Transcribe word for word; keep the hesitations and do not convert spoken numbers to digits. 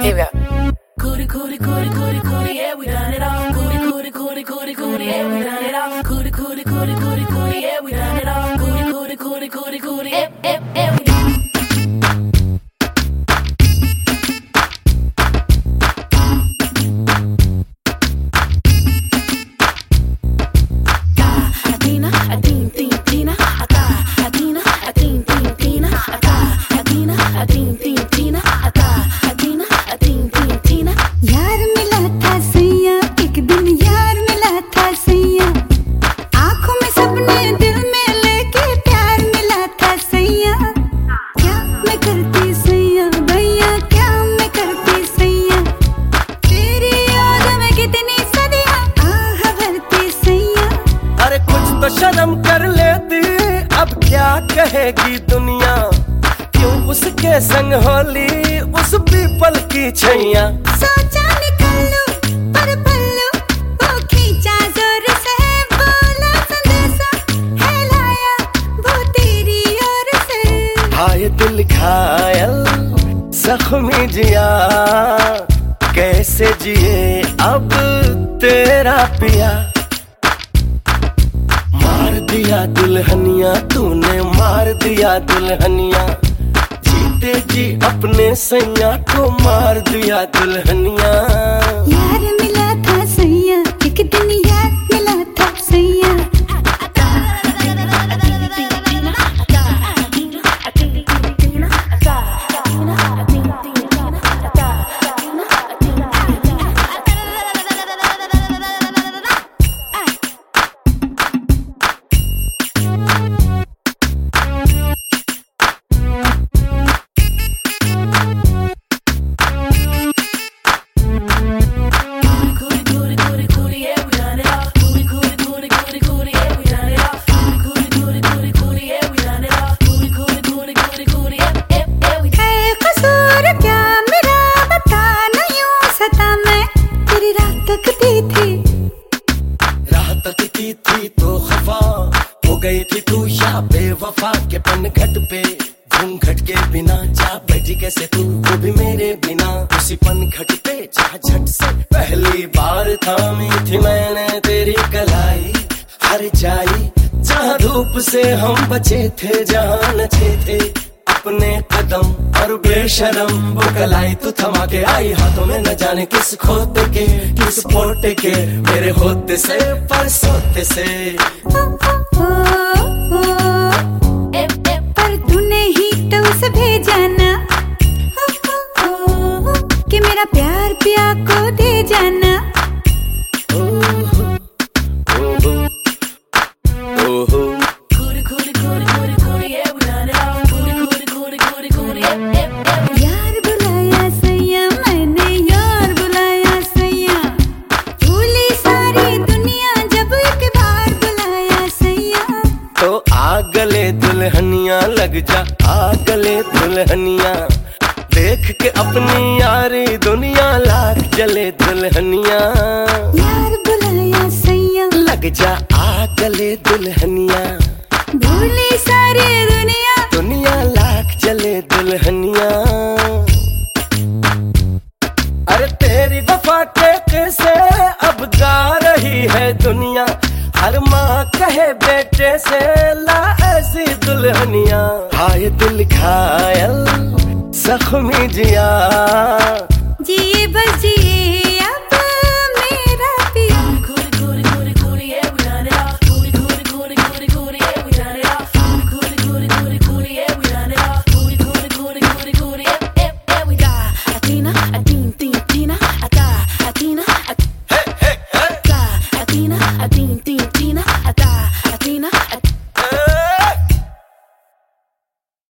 Here we go. Cootie, cootie, cootie, cootie, cootie, yeah, we done it all. Cootie, cootie, cootie, cootie, cootie, yeah, we done it all. Cootie, cootie, cootie, cootie, cootie, yeah, we done it all. Cootie, cootie, cootie, cootie, cootie, yeah, yeah, yeah, we done it. तो शर्म कर लेती, अब क्या कहेगी दुनिया, क्यों उसके संग होली उस पीपल की छैया। सोचा निकल लूं पर पल्लू वो खींचा जोर से, बोला संदेशा है लाया वो तेरी ओर से। हाय दिल घायल जख्मी जिया, कैसे जिए अब तेरा पिया। मार दिया दुल्हनिया तूने, मार दिया दुल्हनिया, जीते जी अपने सैया को मार दिया दुल्हनिया। यार मिला था सैया, एक दिन यार मिला था सैया। तकती थी तो खफा हो गई थी तू या बेवफा के पन घट पे, घूंघट के बिना जा बैठी कैसे तू, वो भी मेरे बिना उसी पन घट पे। जा झट से पहली बार थामी थी मैंने तेरी कलाई, हर जाई जहाँ धूप से हम बचे थे, जहाँ नचे थे अपने कदम और बेशरम वो कलाई तू थमा के आई हाथों में, न जाने किस खोते के किस पोटे के, मेरे होते से परसोते से। ओ, ओ, ओ, ओ, ए, ए, पर तूने ही तो उसे भेजा ना, ओ, ओ, ओ, कि मेरा प्यार पिया को दे जाना। ओ, हो, ओ, हो, ओ, हो। यार बुलाया सैया मैंने, यार बुलाया सैया, भूली सारी दुनिया जब एक बार बुलाया सैया। तो आ गले दुल्हनिया लग जा, आ गले दुल्हनिया, देख के अपनी यारी दुनिया लाख जले दुल्हनिया। यार बुलाया सैया लग जा आ गले दुल्हनिया, भूली सारी दुनिया, दुनिया लाख जले दुल्हनिया। अरे तेरी वफा के किस्से अब गा रही है दुनिया, हर माँ कहे बेटे से ला ऐसी दुल्हनिया। हाय दिल घायल जख्मी जिया, जिए बस जिए अब मेरा पिया। Athena, Athena, Athena, Athena, Athena, Athena, Athena, Athena,